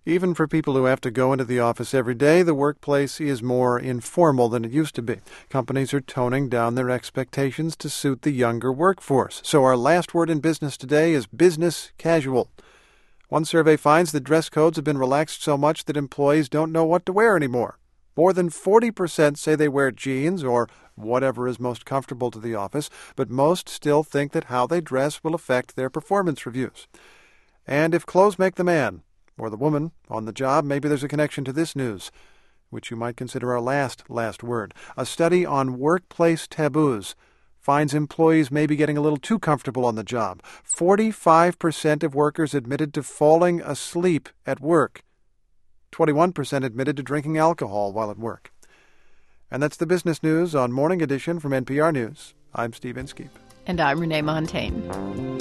Even for people who have to go into the office every day, the workplace is more informal than it used to be. Companies are toning down their expectations to suit the younger workforce. So our last word in business today is business casual. One survey finds that dress codes have been relaxed so much that employees don't know what to wear anymore. More than 40% say they wear jeans or whatever is most comfortable to the office, but most still think that how they dress will affect their performance reviews. And if clothes make the man or the woman on the job, maybe there's a connection to this news, which you might consider our last word. A study on workplace taboos finds employees may be getting a little too comfortable on the job. 45% of workers admitted to falling asleep at work. 21% admitted to drinking alcohol while at work. And that's the business news on Morning Edition from NPR News. I'm Steve Inskeep. And I'm Renee Montagne.